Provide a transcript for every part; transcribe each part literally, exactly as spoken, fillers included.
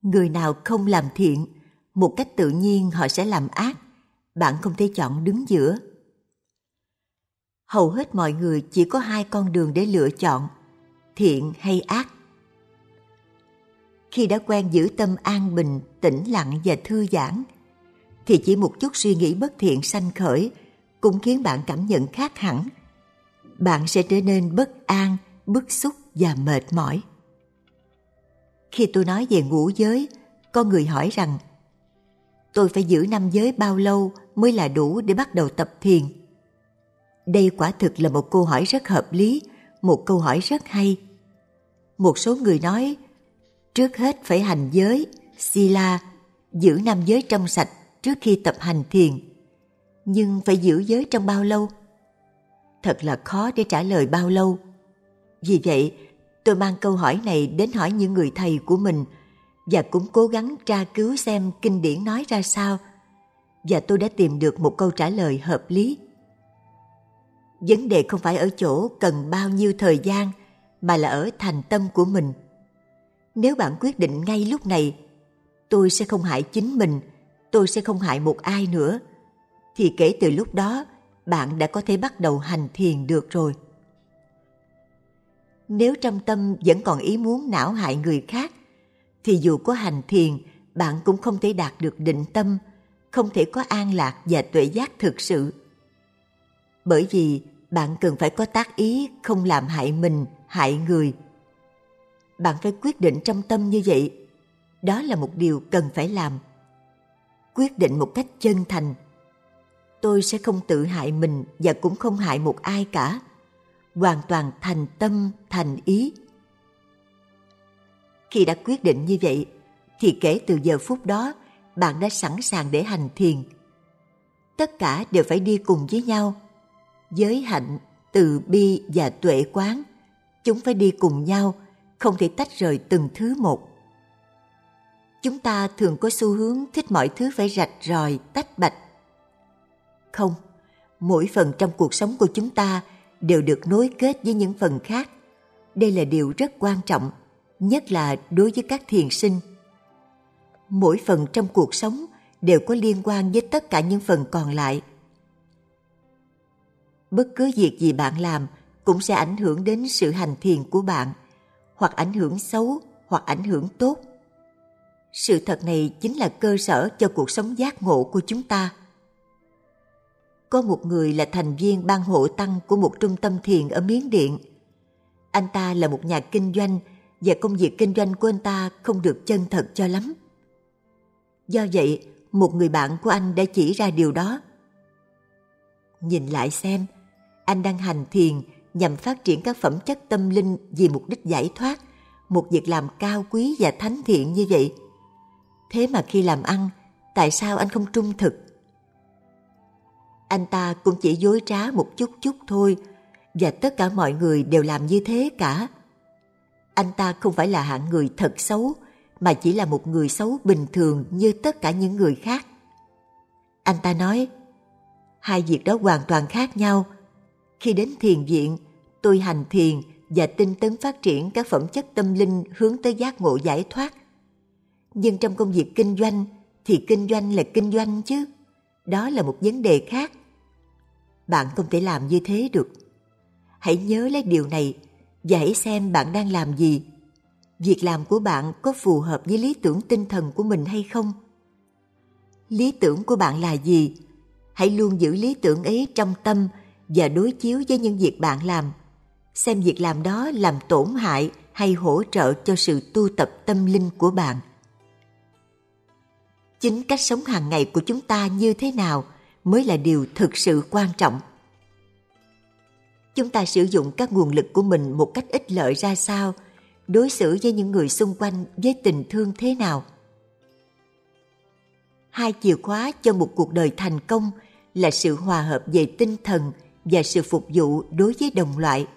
Người nào không làm thiện, một cách tự nhiên họ sẽ làm ác. Bạn không thể chọn đứng giữa. Hầu hết mọi người chỉ có hai con đường để lựa chọn, thiện hay ác. Khi đã quen giữ tâm an bình, tĩnh lặng và thư giãn, thì chỉ một chút suy nghĩ bất thiện sanh khởi cũng khiến bạn cảm nhận khác hẳn. Bạn sẽ trở nên bất an, bức xúc và mệt mỏi. Khi tôi nói về ngũ giới, có người hỏi rằng tôi phải giữ năm giới bao lâu mới là đủ để bắt đầu tập thiền? Đây quả thực là một câu hỏi rất hợp lý, một câu hỏi rất hay. Một số người nói trước hết phải hành giới, sila, giữ năm giới trong sạch trước khi tập hành thiền. Nhưng phải giữ giới trong bao lâu? Thật là khó để trả lời bao lâu. Vì vậy, tôi mang câu hỏi này đến hỏi những người thầy của mình và cũng cố gắng tra cứu xem kinh điển nói ra sao. Và tôi đã tìm được một câu trả lời hợp lý. Vấn đề không phải ở chỗ cần bao nhiêu thời gian, mà là ở thành tâm của mình. Nếu bạn quyết định ngay lúc này, tôi sẽ không hại chính mình, tôi sẽ không hại một ai nữa, thì kể từ lúc đó, bạn đã có thể bắt đầu hành thiền được rồi. Nếu trong tâm vẫn còn ý muốn não hại người khác, thì dù có hành thiền, bạn cũng không thể đạt được định tâm, không thể có an lạc và tuệ giác thực sự. Bởi vì bạn cần phải có tác ý không làm hại mình, hại người. Bạn phải quyết định trong tâm như vậy. Đó là một điều cần phải làm. Quyết định một cách chân thành. Tôi sẽ không tự hại mình và cũng không hại một ai cả. Hoàn toàn thành tâm, thành ý. Khi đã quyết định như vậy, thì kể từ giờ phút đó, bạn đã sẵn sàng để hành thiền. Tất cả đều phải đi cùng với nhau. Giới hạnh, từ bi và tuệ quán, chúng phải đi cùng nhau, không thể tách rời từng thứ một. Chúng ta thường có xu hướng thích mọi thứ phải rạch ròi, tách bạch. Không, mỗi phần trong cuộc sống của chúng ta đều được nối kết với những phần khác. Đây là điều rất quan trọng, nhất là đối với các thiền sinh. Mỗi phần trong cuộc sống đều có liên quan với tất cả những phần còn lại. Bất cứ việc gì bạn làm cũng sẽ ảnh hưởng đến sự hành thiền của bạn, hoặc ảnh hưởng xấu, hoặc ảnh hưởng tốt. Sự thật này chính là cơ sở cho cuộc sống giác ngộ của chúng ta. Có một người là thành viên ban hộ tăng của một trung tâm thiền ở Miến Điện. Anh ta là một nhà kinh doanh và công việc kinh doanh của anh ta không được chân thật cho lắm. Do vậy, một người bạn của anh đã chỉ ra điều đó. Nhìn lại xem, anh đang hành thiền nhằm phát triển các phẩm chất tâm linh vì mục đích giải thoát, một việc làm cao quý và thánh thiện như vậy. Thế mà khi làm ăn, tại sao anh không trung thực? Anh ta cũng chỉ dối trá một chút chút thôi, và tất cả mọi người đều làm như thế cả. Anh ta không phải là hạng người thật xấu, mà chỉ là một người xấu bình thường như tất cả những người khác. Anh ta nói, hai việc đó hoàn toàn khác nhau. Khi đến thiền viện, tôi hành thiền và tinh tấn phát triển các phẩm chất tâm linh hướng tới giác ngộ giải thoát. Nhưng trong công việc kinh doanh thì kinh doanh là kinh doanh chứ. Đó là một vấn đề khác. Bạn không thể làm như thế được. Hãy nhớ lấy điều này và hãy xem bạn đang làm gì. Việc làm của bạn có phù hợp với lý tưởng tinh thần của mình hay không? Lý tưởng của bạn là gì? Hãy luôn giữ lý tưởng ấy trong tâm và đối chiếu với những việc bạn làm. Xem việc làm đó làm tổn hại hay hỗ trợ cho sự tu tập tâm linh của bạn. Chính cách sống hàng ngày của chúng ta như thế nào mới là điều thực sự quan trọng. Chúng ta sử dụng các nguồn lực của mình một cách ích lợi ra sao, đối xử với những người xung quanh với tình thương thế nào. Hai chìa khóa cho một cuộc đời thành công là sự hòa hợp về tinh thần và sự phục vụ đối với đồng loại.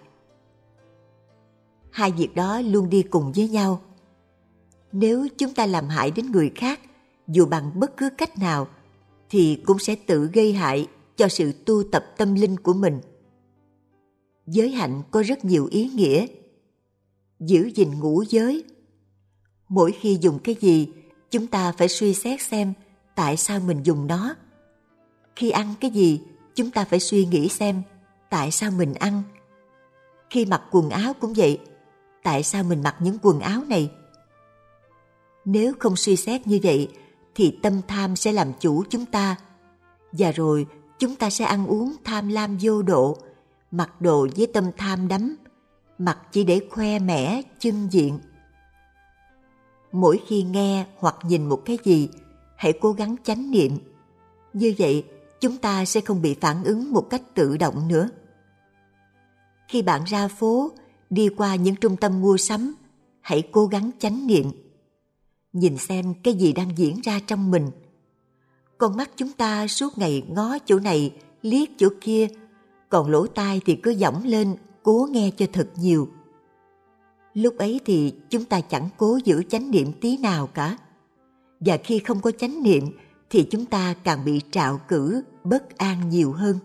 Hai việc đó luôn đi cùng với nhau. Nếu chúng ta làm hại đến người khác, dù bằng bất cứ cách nào, thì cũng sẽ tự gây hại cho sự tu tập tâm linh của mình. Giới hạnh có rất nhiều ý nghĩa. Giữ gìn ngũ giới. Mỗi khi dùng cái gì chúng ta phải suy xét xem tại sao mình dùng nó. Khi ăn cái gì, chúng ta phải suy nghĩ xem tại sao mình ăn. Khi mặc quần áo cũng vậy, tại sao mình mặc những quần áo này? Nếu không suy xét như vậy, thì tâm tham sẽ làm chủ chúng ta. Và rồi chúng ta sẽ ăn uống tham lam vô độ, mặc đồ với tâm tham đắm, mặc chỉ để khoe mẽ, chưng diện. Mỗi khi nghe hoặc nhìn một cái gì, hãy cố gắng chánh niệm. Như vậy, chúng ta sẽ không bị phản ứng một cách tự động nữa. Khi bạn ra phố, đi qua những trung tâm mua sắm, hãy cố gắng chánh niệm. Nhìn xem cái gì đang diễn ra trong mình. Con mắt chúng ta suốt ngày ngó chỗ này, liếc chỗ kia, còn lỗ tai thì cứ dõng lên, cố nghe cho thật nhiều. Lúc ấy thì chúng ta chẳng cố giữ chánh niệm tí nào cả. Và khi không có chánh niệm thì chúng ta càng bị trạo cử, bất an nhiều hơn.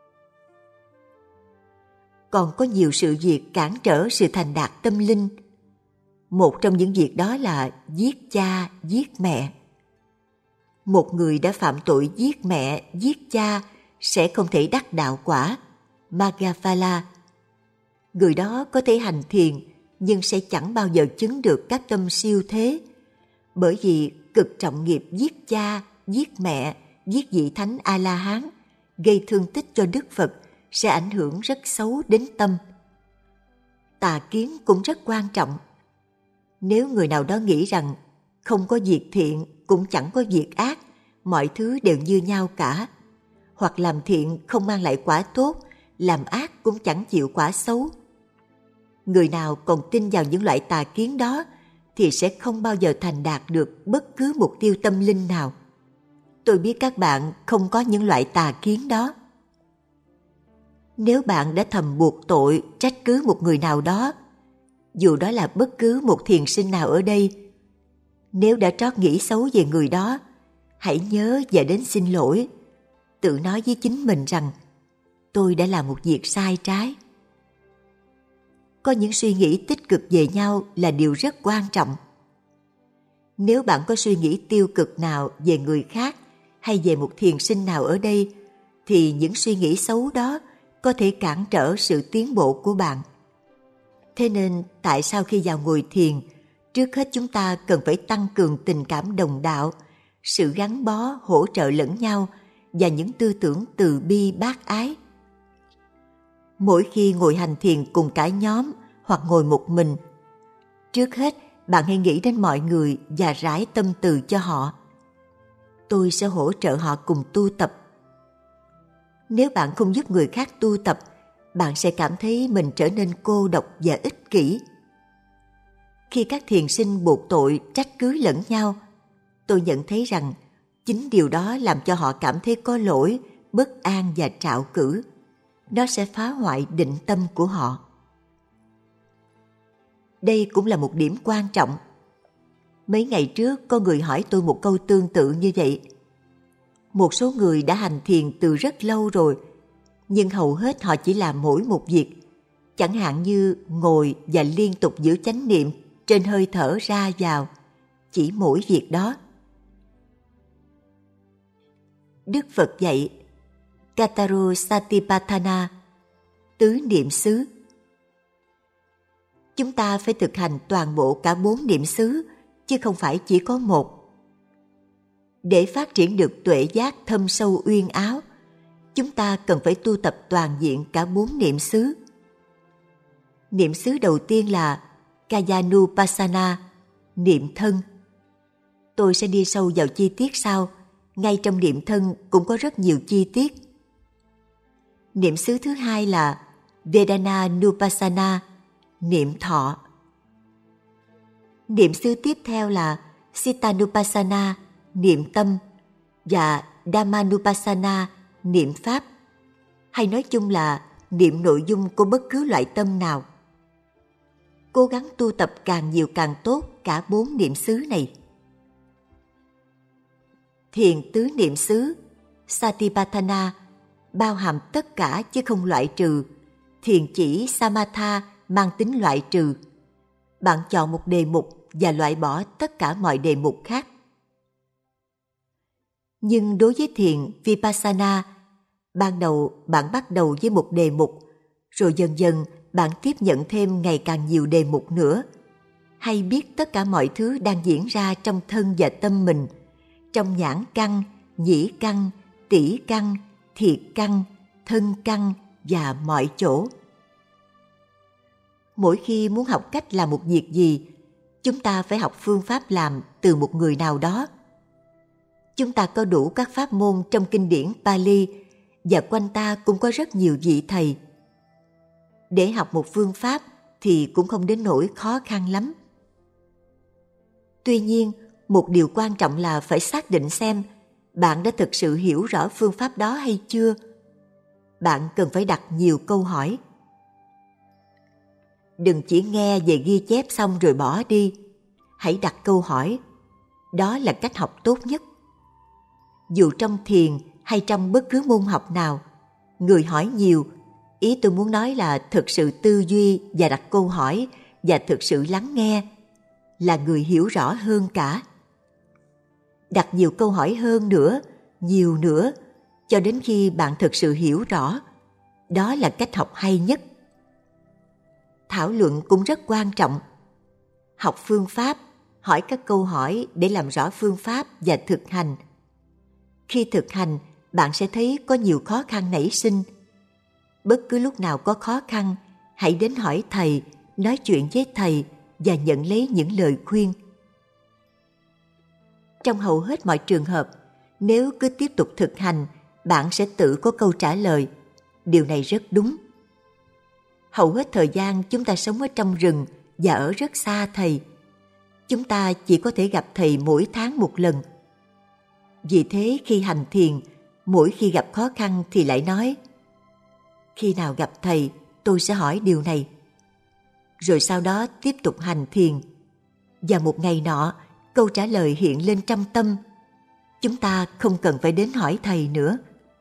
Còn có nhiều sự việc cản trở sự thành đạt tâm linh. Một trong những việc đó là giết cha, giết mẹ. Một người đã phạm tội giết mẹ, giết cha sẽ không thể đắc đạo quả, Magga-pha-la. Người đó có thể hành thiền nhưng sẽ chẳng bao giờ chứng được các tâm siêu thế, bởi vì cực trọng nghiệp giết cha, giết mẹ, giết vị thánh A-la-hán, gây thương tích cho Đức Phật sẽ ảnh hưởng rất xấu đến tâm. Tà kiến cũng rất quan trọng. Nếu người nào đó nghĩ rằng không có việc thiện cũng chẳng có việc ác, mọi thứ đều như nhau cả, hoặc làm thiện không mang lại quả tốt, làm ác cũng chẳng chịu quả xấu. Người nào còn tin vào những loại tà kiến đó thì sẽ không bao giờ thành đạt được bất cứ mục tiêu tâm linh nào. Tôi biết các bạn không có những loại tà kiến đó. Nếu bạn đã thầm buộc tội, trách cứ một người nào đó, dù đó là bất cứ một thiền sinh nào ở đây, nếu đã trót nghĩ xấu về người đó, hãy nhớ và đến xin lỗi, tự nói với chính mình rằng tôi đã làm một việc sai trái. Có những suy nghĩ tích cực về nhau là điều rất quan trọng. Nếu bạn có suy nghĩ tiêu cực nào về người khác hay về một thiền sinh nào ở đây, thì những suy nghĩ xấu đó có thể cản trở sự tiến bộ của bạn. Thế nên, tại sao khi vào ngồi thiền, trước hết chúng ta cần phải tăng cường tình cảm đồng đạo, sự gắn bó, hỗ trợ lẫn nhau và những tư tưởng từ bi bác ái. Mỗi khi ngồi hành thiền cùng cả nhóm hoặc ngồi một mình, trước hết bạn hãy nghĩ đến mọi người và rải tâm từ cho họ. Tôi sẽ hỗ trợ họ cùng tu tập. Nếu bạn không giúp người khác tu tập, bạn sẽ cảm thấy mình trở nên cô độc và ích kỷ. Khi các thiền sinh buộc tội, trách cứ lẫn nhau, tôi nhận thấy rằng chính điều đó làm cho họ cảm thấy có lỗi, bất an và trạo cử. Nó sẽ phá hoại định tâm của họ. Đây cũng là một điểm quan trọng. Mấy ngày trước có người hỏi tôi một câu tương tự như vậy. Một số người đã hành thiền từ rất lâu rồi, nhưng hầu hết họ chỉ làm mỗi một việc, chẳng hạn như ngồi và liên tục giữ chánh niệm trên hơi thở ra vào, chỉ mỗi việc đó. Đức Phật dạy Cattaro Satipatthana, tứ niệm xứ. Chúng ta phải thực hành toàn bộ cả bốn niệm xứ, chứ không phải chỉ có một. Để phát triển được tuệ giác thâm sâu uyên áo, chúng ta cần phải tu tập toàn diện cả bốn niệm xứ. Niệm xứ đầu tiên là Kayanupassana, niệm thân. Tôi sẽ đi sâu vào chi tiết sau, ngay trong niệm thân cũng có rất nhiều chi tiết. Niệm xứ thứ hai là Vedananupassana, niệm thọ. Niệm xứ tiếp theo là Sittanupassana, niệm tâm, và Dhammanupassana, niệm pháp, hay nói chung là niệm nội dung của bất cứ loại tâm nào. Cố gắng tu tập càng nhiều càng tốt cả bốn niệm xứ này. Thiền tứ niệm xứ, Satipatthana, bao hàm tất cả chứ không loại trừ. Thiền chỉ Samatha mang tính loại trừ. Bạn chọn một đề mục và loại bỏ tất cả mọi đề mục khác. Nhưng đối với thiền Vipassana, ban đầu bạn bắt đầu với một đề mục, rồi dần dần bạn tiếp nhận thêm ngày càng nhiều đề mục nữa, hay biết tất cả mọi thứ đang diễn ra trong thân và tâm mình, trong nhãn căn, nhĩ căn, tỷ căn, thiệt căn, thân căn và mọi chỗ. Mỗi khi muốn học cách làm một việc gì, chúng ta phải học phương pháp làm từ một người nào đó. Chúng ta có đủ các pháp môn trong kinh điển Pali và quanh ta cũng có rất nhiều vị thầy. Để học một phương pháp thì cũng không đến nỗi khó khăn lắm. Tuy nhiên, một điều quan trọng là phải xác định xem bạn đã thực sự hiểu rõ phương pháp đó hay chưa. Bạn cần phải đặt nhiều câu hỏi. Đừng chỉ nghe về ghi chép xong rồi bỏ đi. Hãy đặt câu hỏi. Đó là cách học tốt nhất. Dù trong thiền hay trong bất cứ môn học nào, người hỏi nhiều, ý tôi muốn nói là thực sự tư duy và đặt câu hỏi và thực sự lắng nghe, là người hiểu rõ hơn cả. Đặt nhiều câu hỏi hơn nữa, nhiều nữa, cho đến khi bạn thực sự hiểu rõ. Đó là cách học hay nhất. Thảo luận cũng rất quan trọng. Học phương pháp, hỏi các câu hỏi để làm rõ phương pháp và thực hành. Khi thực hành, bạn sẽ thấy có nhiều khó khăn nảy sinh. Bất cứ lúc nào có khó khăn, hãy đến hỏi thầy, nói chuyện với thầy và nhận lấy những lời khuyên. Trong hầu hết mọi trường hợp, nếu cứ tiếp tục thực hành, bạn sẽ tự có câu trả lời. Điều này rất đúng. Hầu hết thời gian chúng ta sống ở trong rừng và ở rất xa thầy. Chúng ta chỉ có thể gặp thầy mỗi tháng một lần. Vì thế khi hành thiền, mỗi khi gặp khó khăn thì lại nói: khi nào gặp thầy, tôi sẽ hỏi điều này. Rồi sau đó tiếp tục hành thiền. Và một ngày nọ, câu trả lời hiện lên trong tâm. Chúng ta không cần phải đến hỏi thầy nữa.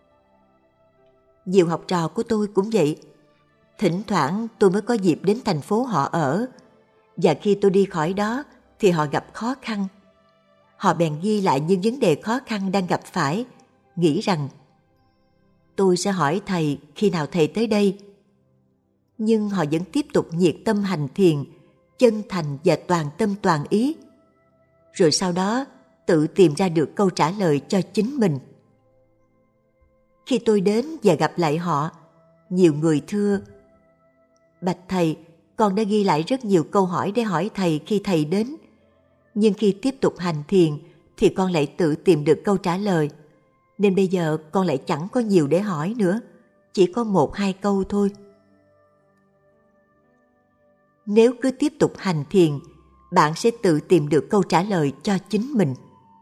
Nhiều học trò của tôi cũng vậy. Thỉnh thoảng tôi mới có dịp đến thành phố họ ở. Và khi tôi đi khỏi đó thì họ gặp khó khăn. Họ bèn ghi lại những vấn đề khó khăn đang gặp phải, nghĩ rằng tôi sẽ hỏi thầy khi nào thầy tới đây. Nhưng họ vẫn tiếp tục nhiệt tâm hành thiền, chân thành và toàn tâm toàn ý. Rồi sau đó tự tìm ra được câu trả lời cho chính mình. Khi tôi đến và gặp lại họ, nhiều người thưa: bạch thầy, con đã ghi lại rất nhiều câu hỏi để hỏi thầy khi thầy đến. Nhưng khi tiếp tục hành thiền thì con lại tự tìm được câu trả lời. Nên bây giờ con lại chẳng có nhiều để hỏi nữa, chỉ có một hai câu thôi. Nếu cứ tiếp tục hành thiền, bạn sẽ tự tìm được câu trả lời cho chính mình.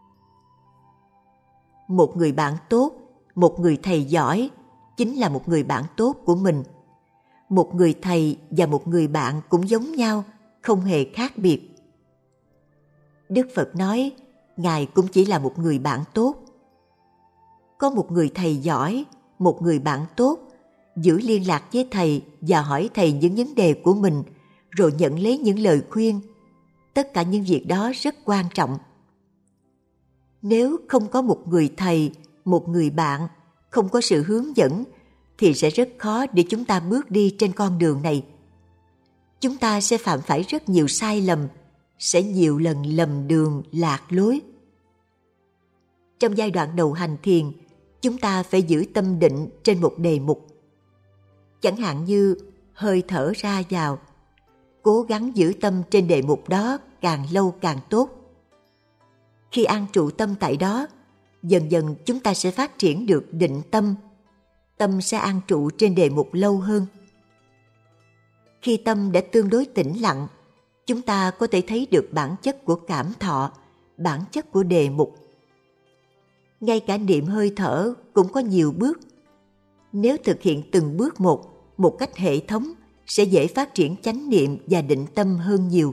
Một người bạn tốt, một người thầy giỏi, chính là một người bạn tốt của mình. Một người thầy và một người bạn cũng giống nhau, không hề khác biệt. Đức Phật nói, Ngài cũng chỉ là một người bạn tốt. Có một người thầy giỏi, một người bạn tốt, giữ liên lạc với thầy và hỏi thầy những vấn đề của mình, rồi nhận lấy những lời khuyên. Tất cả những việc đó rất quan trọng. Nếu không có một người thầy, một người bạn, không có sự hướng dẫn, thì sẽ rất khó để chúng ta bước đi trên con đường này. Chúng ta sẽ phạm phải rất nhiều sai lầm, sẽ nhiều lần lầm đường lạc lối. Trong giai đoạn đầu hành thiền, chúng ta phải giữ tâm định trên một đề mục. Chẳng hạn như hơi thở ra vào, cố gắng giữ tâm trên đề mục đó càng lâu càng tốt. Khi an trụ tâm tại đó, dần dần chúng ta sẽ phát triển được định tâm. Tâm sẽ an trụ trên đề mục lâu hơn. Khi tâm đã tương đối tĩnh lặng, chúng ta có thể thấy được bản chất của cảm thọ, bản chất của đề mục. Ngay cả niệm hơi thở cũng có nhiều bước. Nếu thực hiện từng bước một, một cách hệ thống, sẽ dễ phát triển chánh niệm và định tâm hơn nhiều.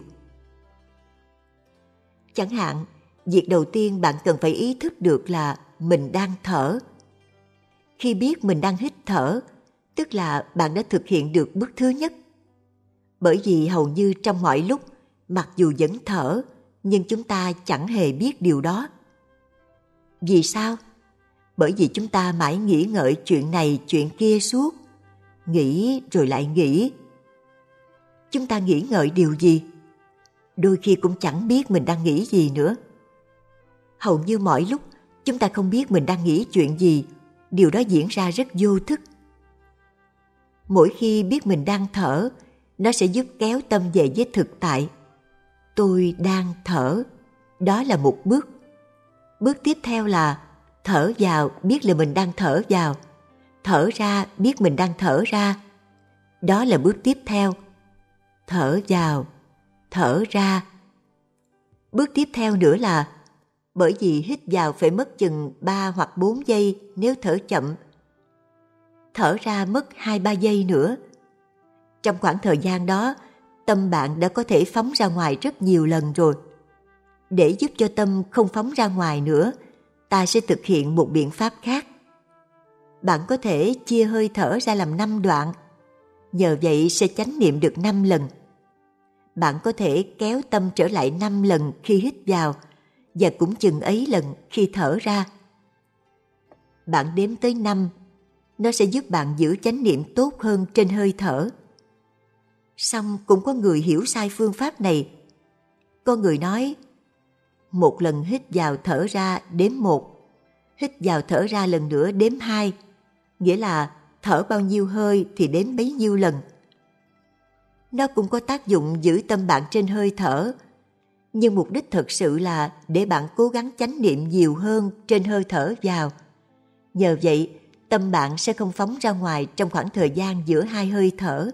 Chẳng hạn, việc đầu tiên bạn cần phải ý thức được là mình đang thở. Khi biết mình đang hít thở, tức là bạn đã thực hiện được bước thứ nhất. Bởi vì hầu như trong mọi lúc, mặc dù vẫn thở, nhưng chúng ta chẳng hề biết điều đó. Vì sao? Bởi vì chúng ta mãi nghĩ ngợi chuyện này chuyện kia suốt, nghĩ rồi lại nghĩ. Chúng ta nghĩ ngợi điều gì? Đôi khi cũng chẳng biết mình đang nghĩ gì nữa. Hầu như mọi lúc chúng ta không biết mình đang nghĩ chuyện gì, điều đó diễn ra rất vô thức. Mỗi khi biết mình đang thở, nó sẽ giúp kéo tâm về với thực tại. Tôi đang thở, đó là một bước. Bước tiếp theo là thở vào biết là mình đang thở vào, thở ra biết mình đang thở ra. Đó là bước tiếp theo. Thở vào, thở ra. Bước tiếp theo nữa là bởi vì hít vào phải mất chừng ba hoặc bốn giây nếu thở chậm. Thở ra mất hai ba giây nữa. Trong khoảng thời gian đó, tâm bạn đã có thể phóng ra ngoài rất nhiều lần rồi. Để giúp cho tâm không phóng ra ngoài nữa, ta sẽ thực hiện một biện pháp khác. Bạn có thể chia hơi thở ra làm năm đoạn. Nhờ vậy sẽ chánh niệm được năm lần. Bạn có thể kéo tâm trở lại năm lần khi hít vào và cũng chừng ấy lần khi thở ra. Bạn đếm tới năm, nó sẽ giúp bạn giữ chánh niệm tốt hơn trên hơi thở. Song cũng có người hiểu sai phương pháp này. Có người nói, một lần hít vào thở ra đếm một, hít vào thở ra lần nữa đếm hai, nghĩa là thở bao nhiêu hơi thì đếm bấy nhiêu lần. Nó cũng có tác dụng giữ tâm bạn trên hơi thở, nhưng mục đích thực sự là để bạn cố gắng chánh niệm nhiều hơn trên hơi thở vào. Nhờ vậy, tâm bạn sẽ không phóng ra ngoài trong khoảng thời gian giữa hai hơi thở.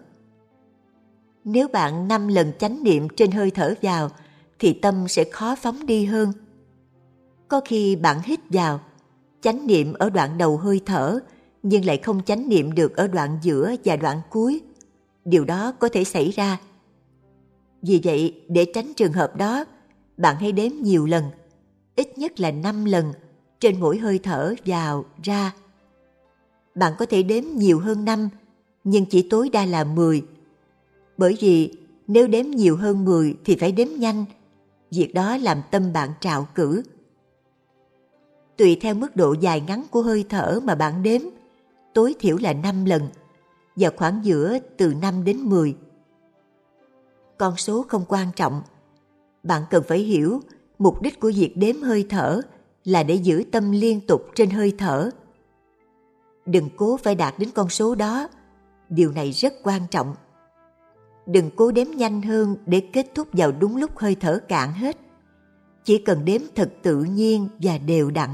Nếu bạn năm lần chánh niệm trên hơi thở vào, thì tâm sẽ khó phóng đi hơn. Có khi bạn hít vào, chánh niệm ở đoạn đầu hơi thở, nhưng lại không chánh niệm được ở đoạn giữa và đoạn cuối. Điều đó có thể xảy ra. Vì vậy, để tránh trường hợp đó, bạn hãy đếm nhiều lần, ít nhất là năm lần, trên mỗi hơi thở vào, ra. Bạn có thể đếm nhiều hơn năm, nhưng chỉ tối đa là mười. Bởi vì nếu đếm nhiều hơn mười thì phải đếm nhanh. Việc đó làm tâm bạn trạo cử. Tùy theo mức độ dài ngắn của hơi thở mà bạn đếm, tối thiểu là năm lần, và khoảng giữa từ năm đến mười. Con số không quan trọng. Bạn cần phải hiểu mục đích của việc đếm hơi thở là để giữ tâm liên tục trên hơi thở. Đừng cố phải đạt đến con số đó. Điều này rất quan trọng. Đừng cố đếm nhanh hơn để kết thúc vào đúng lúc hơi thở cạn hết. Chỉ cần đếm thật tự nhiên và đều đặn.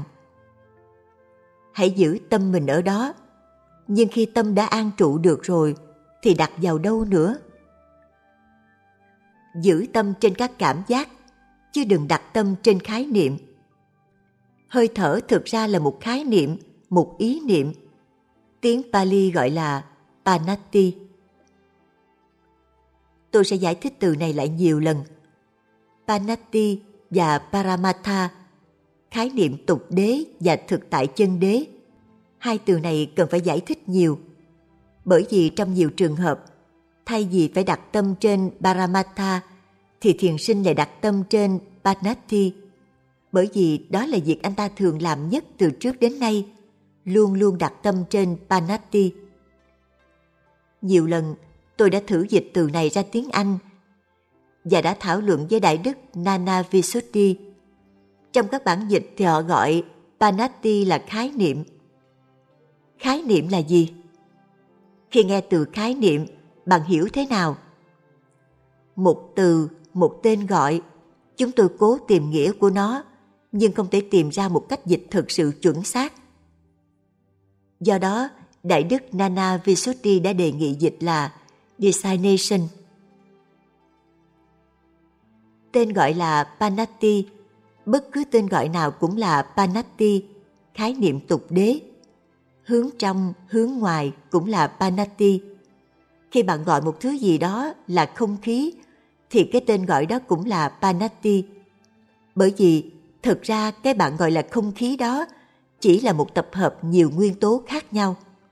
Hãy giữ tâm mình ở đó. Nhưng khi tâm đã an trụ được rồi, thì đặt vào đâu nữa? Giữ tâm trên các cảm giác, chứ đừng đặt tâm trên khái niệm. Hơi thở thực ra là một khái niệm, một ý niệm. Tiếng Pali gọi là Panati. Tôi sẽ giải thích từ này lại nhiều lần. Panati và Paramatha, khái niệm tục đế và thực tại chân đế. Hai từ này cần phải giải thích nhiều. Bởi vì trong nhiều trường hợp, thay vì phải đặt tâm trên Paramatha, thì thiền sinh lại đặt tâm trên Panati. Bởi vì đó là việc anh ta thường làm nhất từ trước đến nay, luôn luôn đặt tâm trên Panati. Nhiều lần tôi đã thử dịch từ này ra tiếng Anh và đã thảo luận với Đại đức Nana Visuddhi. Trong các bản dịch thì họ gọi Panati là khái niệm. Khái niệm là gì? Khi nghe từ khái niệm, bạn hiểu thế nào? Một từ, một tên gọi, chúng tôi cố tìm nghĩa của nó, nhưng không thể tìm ra một cách dịch thực sự chuẩn xác. Do đó, Đại đức Nana Visuddhi đã đề nghị dịch là designation. Tên gọi là Panati, bất cứ tên gọi nào cũng là Panati, khái niệm tục đế. Hướng trong, hướng ngoài cũng là Panati. Khi bạn gọi một thứ gì đó là không khí, thì cái tên gọi đó cũng là Panati. Bởi vì thực ra cái bạn gọi là không khí đó chỉ là một tập hợp nhiều nguyên tố khác nhau.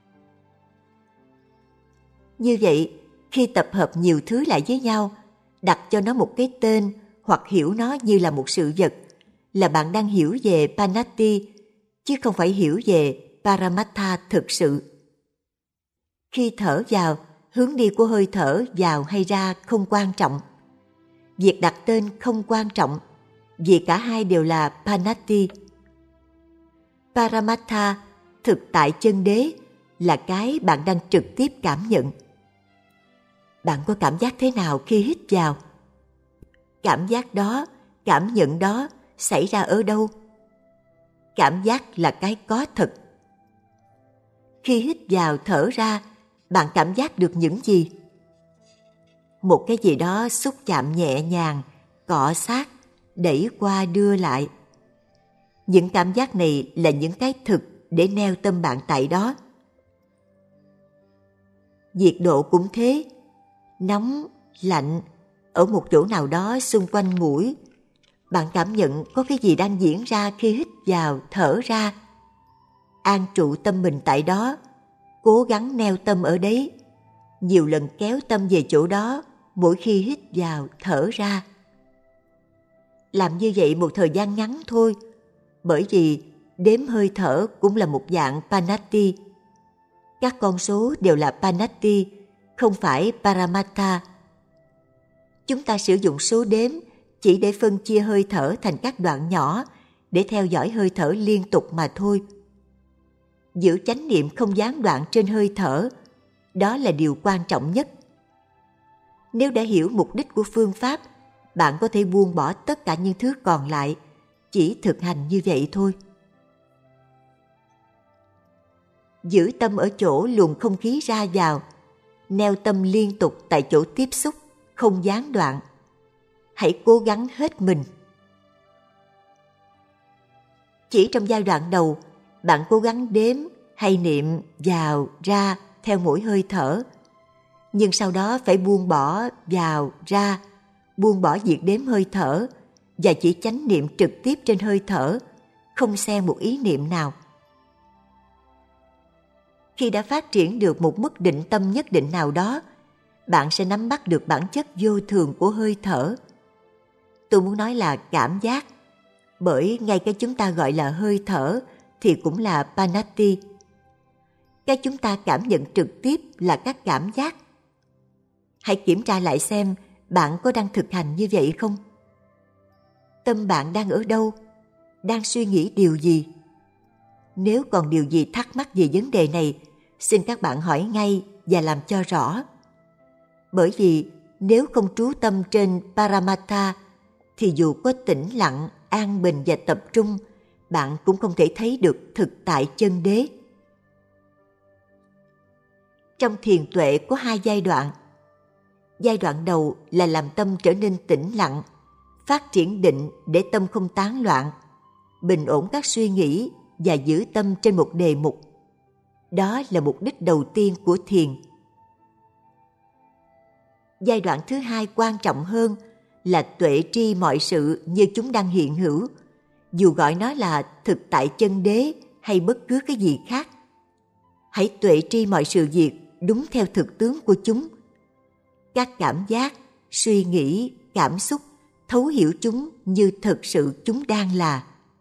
Như vậy, khi tập hợp nhiều thứ lại với nhau, đặt cho nó một cái tên hoặc hiểu nó như là một sự vật, là bạn đang hiểu về Panati, chứ không phải hiểu về Paramattha thực sự. Khi thở vào, hướng đi của hơi thở vào hay ra không quan trọng. Việc đặt tên không quan trọng, vì cả hai đều là Panati. Paramattha, thực tại chân đế, là cái bạn đang trực tiếp cảm nhận. Bạn có cảm giác thế nào khi hít vào? Cảm giác đó, cảm nhận đó xảy ra ở đâu? Cảm giác là cái có thật. Khi hít vào thở ra, bạn cảm giác được những gì? Một cái gì đó xúc chạm nhẹ nhàng, cọ sát, đẩy qua đưa lại. Những cảm giác này là những cái thực để neo tâm bạn tại đó. Nhiệt độ cũng thế, nóng, lạnh, ở một chỗ nào đó xung quanh mũi. Bạn cảm nhận có cái gì đang diễn ra khi hít vào, thở ra. An trụ tâm mình tại đó, cố gắng neo tâm ở đấy. Nhiều lần kéo tâm về chỗ đó mỗi khi hít vào, thở ra. Làm như vậy một thời gian ngắn thôi, bởi vì đếm hơi thở cũng là một dạng Panati. Các con số đều là Panati, không phải Paramattha. Chúng ta sử dụng số đếm chỉ để phân chia hơi thở thành các đoạn nhỏ, để theo dõi hơi thở liên tục mà thôi. Giữ chánh niệm không gián đoạn trên hơi thở, đó là điều quan trọng nhất. Nếu đã hiểu mục đích của phương pháp, bạn có thể buông bỏ tất cả những thứ còn lại, chỉ thực hành như vậy thôi. Giữ tâm ở chỗ luồng không khí ra vào, neo tâm liên tục tại chỗ tiếp xúc, không gián đoạn. Hãy cố gắng hết mình. Chỉ trong giai đoạn đầu, bạn cố gắng đếm hay niệm vào, ra theo mỗi hơi thở. Nhưng sau đó phải buông bỏ vào, ra, buông bỏ việc đếm hơi thở và chỉ chánh niệm trực tiếp trên hơi thở, không xen một ý niệm nào. Khi đã phát triển được một mức định tâm nhất định nào đó, bạn sẽ nắm bắt được bản chất vô thường của hơi thở. Tôi muốn nói là cảm giác, bởi ngay cái chúng ta gọi là hơi thở thì cũng là Panati. Cái chúng ta cảm nhận trực tiếp là các cảm giác. Hãy kiểm tra lại xem bạn có đang thực hành như vậy không? Tâm bạn đang ở đâu? Đang suy nghĩ điều gì? Nếu còn điều gì thắc mắc về vấn đề này, xin các bạn hỏi ngay và làm cho rõ. Bởi vì nếu không trú tâm trên Paramattha, thì dù có tĩnh lặng, an bình và tập trung, bạn cũng không thể thấy được thực tại chân đế. Trong thiền tuệ có hai giai đoạn. Giai đoạn đầu là làm tâm trở nên tĩnh lặng, phát triển định để tâm không tán loạn, bình ổn các suy nghĩ và giữ tâm trên một đề mục. Đó là mục đích đầu tiên của thiền. Giai đoạn thứ hai quan trọng hơn là tuệ tri mọi sự như chúng đang hiện hữu, dù gọi nó là thực tại chân đế hay bất cứ cái gì khác. Hãy tuệ tri mọi sự việc đúng theo thực tướng của chúng. Các cảm giác, suy nghĩ, cảm xúc, thấu hiểu chúng như thực sự chúng đang là.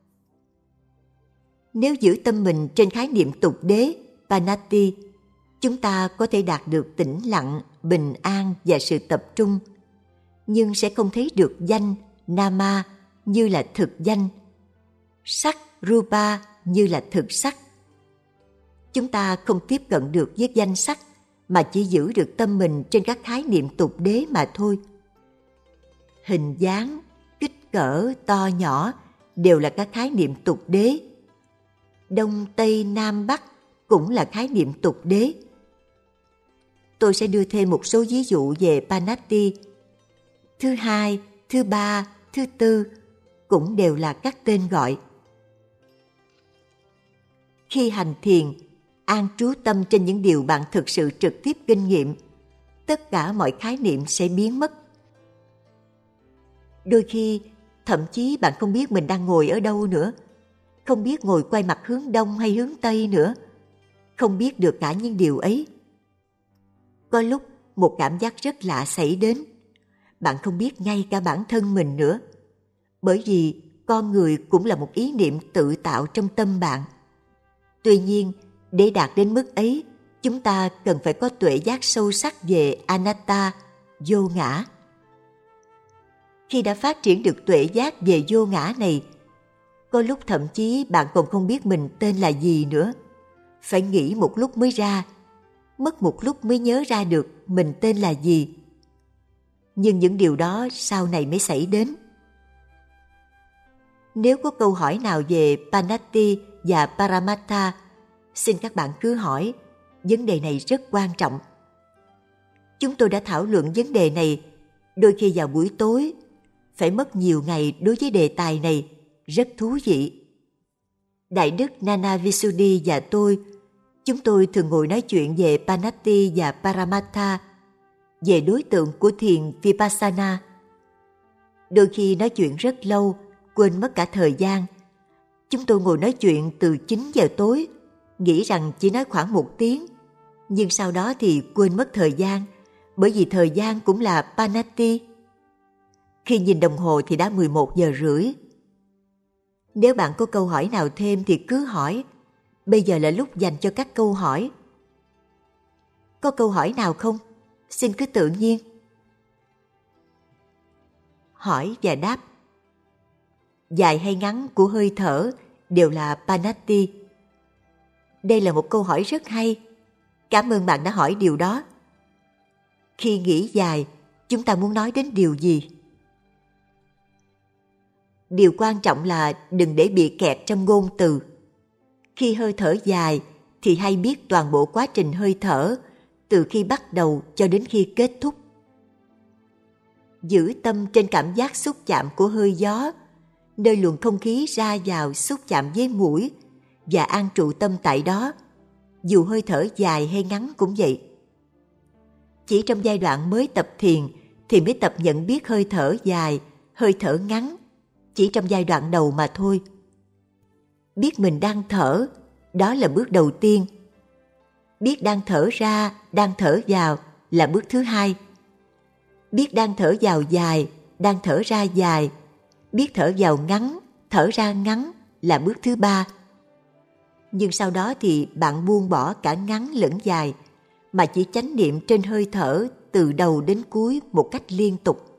Nếu giữ tâm mình trên khái niệm tục đế, Panati, chúng ta có thể đạt được tĩnh lặng, bình an và sự tập trung, nhưng sẽ không thấy được danh, Nama như là thực danh, sắc, Rupa như là thực sắc. Chúng ta không tiếp cận được với danh sắc, mà chỉ giữ được tâm mình trên các khái niệm tục đế mà thôi. Hình dáng, kích cỡ, to nhỏ đều là các khái niệm tục đế. Đông, Tây, Nam, Bắc cũng là khái niệm tục đế. Tôi sẽ đưa thêm một số ví dụ về Panati. Thứ hai, thứ ba, thứ tư cũng đều là các tên gọi. Khi hành thiền, an trú tâm trên những điều bạn thực sự trực tiếp kinh nghiệm, tất cả mọi khái niệm sẽ biến mất. Đôi khi, thậm chí bạn không biết mình đang ngồi ở đâu nữa, không biết ngồi quay mặt hướng đông hay hướng tây nữa, không biết được cả những điều ấy. Có lúc một cảm giác rất lạ xảy đến, bạn không biết ngay cả bản thân mình nữa, bởi vì con người cũng là một ý niệm tự tạo trong tâm bạn. Tuy nhiên, để đạt đến mức ấy, chúng ta cần phải có tuệ giác sâu sắc về anatta, vô ngã. Khi đã phát triển được tuệ giác về vô ngã này, có lúc thậm chí bạn còn không biết mình tên là gì nữa. Phải nghĩ một lúc mới ra, mất một lúc mới nhớ ra được mình tên là gì. Nhưng những điều đó sau này mới xảy đến. Nếu có câu hỏi nào về Panatti và Paramattha, xin các bạn cứ hỏi, vấn đề này rất quan trọng. Chúng tôi đã thảo luận vấn đề này, đôi khi vào buổi tối, phải mất nhiều ngày đối với đề tài này, rất thú vị. Đại đức Nana Visuddhi và tôi, chúng tôi thường ngồi nói chuyện về Panatti và Paramattha, về đối tượng của thiền Vipassana. Đôi khi nói chuyện rất lâu, quên mất cả thời gian. Chúng tôi ngồi nói chuyện từ chín giờ tối, nghĩ rằng chỉ nói khoảng một tiếng, nhưng sau đó thì quên mất thời gian, bởi vì thời gian cũng là Panatti. Khi nhìn đồng hồ thì đã mười một giờ rưỡi. Nếu bạn có câu hỏi nào thêm thì cứ hỏi. Bây giờ là lúc dành cho các câu hỏi. Có câu hỏi nào không? Xin cứ tự nhiên. Hỏi và đáp. Dài hay ngắn của hơi thở đều là Panatti. Đây là một câu hỏi rất hay. Cảm ơn bạn đã hỏi điều đó. Khi nghĩ dài, chúng ta muốn nói đến điều gì? Điều quan trọng là đừng để bị kẹt trong ngôn từ. Khi hơi thở dài thì hay biết toàn bộ quá trình hơi thở, từ khi bắt đầu cho đến khi kết thúc. Giữ tâm trên cảm giác xúc chạm của hơi gió, nơi luồng không khí ra vào xúc chạm với mũi, và an trụ tâm tại đó, dù hơi thở dài hay ngắn cũng vậy. Chỉ trong giai đoạn mới tập thiền thì mới tập nhận biết hơi thở dài, hơi thở ngắn, chỉ trong giai đoạn đầu mà thôi. Biết mình đang thở, đó là bước đầu tiên. Biết đang thở ra, đang thở vào là bước thứ hai. Biết đang thở vào dài, đang thở ra dài, biết thở vào ngắn, thở ra ngắn là bước thứ ba. Nhưng sau đó thì bạn buông bỏ cả ngắn lẫn dài, mà chỉ chánh niệm trên hơi thở từ đầu đến cuối một cách liên tục.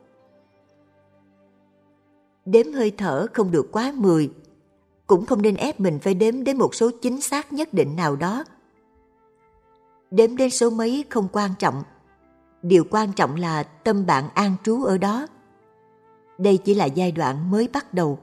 Đếm hơi thở không được quá mười, cũng không nên ép mình phải đếm đến một số chính xác nhất định nào đó. Đếm đến số mấy không quan trọng, điều quan trọng là tâm bạn an trú ở đó. Đây chỉ là giai đoạn mới bắt đầu.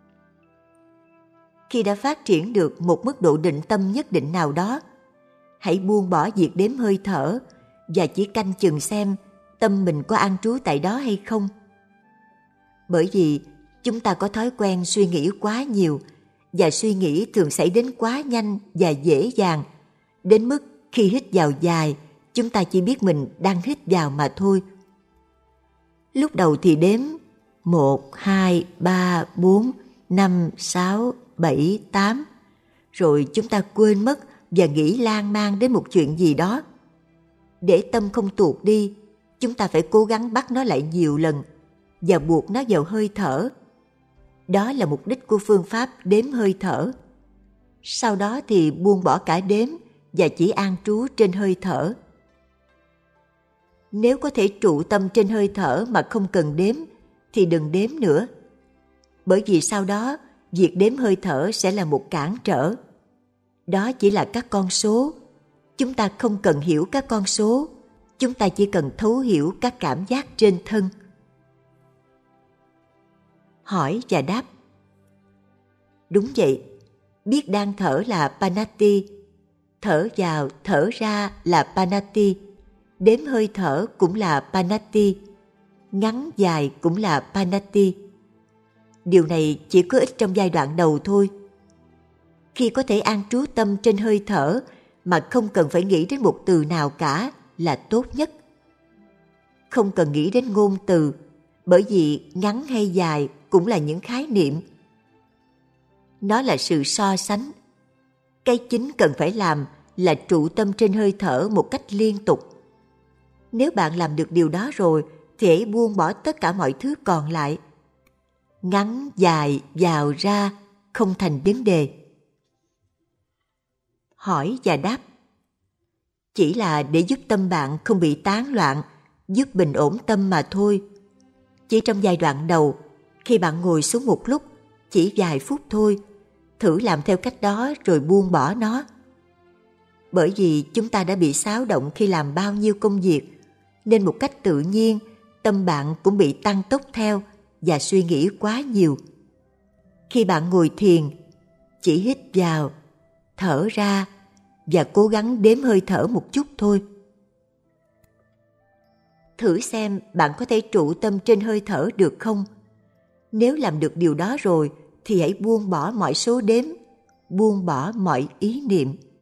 Khi đã phát triển được một mức độ định tâm nhất định nào đó, hãy buông bỏ việc đếm hơi thở và chỉ canh chừng xem tâm mình có an trú tại đó hay không. Bởi vì chúng ta có thói quen suy nghĩ quá nhiều, và suy nghĩ thường xảy đến quá nhanh và dễ dàng, đến mức khi hít vào dài, chúng ta chỉ biết mình đang hít vào mà thôi. Lúc đầu thì đếm một, hai, ba, bốn, năm, sáu, bảy, tám, rồi chúng ta quên mất và nghĩ lan man đến một chuyện gì đó. Để tâm không tuột đi, chúng ta phải cố gắng bắt nó lại nhiều lần và buộc nó vào hơi thở. Đó là mục đích của phương pháp đếm hơi thở. Sau đó thì buông bỏ cả đếm và chỉ an trú trên hơi thở. Nếu có thể trụ tâm trên hơi thở mà không cần đếm thì đừng đếm nữa. Bởi vì sau đó, việc đếm hơi thở sẽ là một cản trở. Đó chỉ là các con số. Chúng ta không cần hiểu các con số. Chúng ta chỉ cần thấu hiểu các cảm giác trên thân. Hỏi và đáp. Đúng vậy, biết đang thở là Panatti, thở vào, thở ra là Panatti, đếm hơi thở cũng là Panatti, ngắn dài cũng là Panatti. Điều này chỉ có ích trong giai đoạn đầu thôi. Khi có thể an trú tâm trên hơi thở mà không cần phải nghĩ đến một từ nào cả là tốt nhất. Không cần nghĩ đến ngôn từ, bởi vì ngắn hay dài cũng là những khái niệm. Nó là sự so sánh. Cái chính cần phải làm là trụ tâm trên hơi thở một cách liên tục. Nếu bạn làm được điều đó rồi thì hãy buông bỏ tất cả mọi thứ còn lại. Ngắn, dài, vào, ra không thành vấn đề. hỏi và đáp. Chỉ là để giúp tâm bạn không bị tán loạn, giúp bình ổn tâm mà thôi. Chỉ trong giai đoạn đầu, khi bạn ngồi xuống một lúc, chỉ vài phút thôi, thử làm theo cách đó rồi buông bỏ nó. Bởi vì chúng ta đã bị xáo động khi làm bao nhiêu công việc, nên một cách tự nhiên, tâm bạn cũng bị tăng tốc theo và suy nghĩ quá nhiều. Khi bạn ngồi thiền, chỉ hít vào, thở ra và cố gắng đếm hơi thở một chút thôi. Thử xem bạn có thể trụ tâm trên hơi thở được không? Nếu làm được điều đó rồi thì hãy buông bỏ mọi số đếm, buông bỏ mọi ý niệm.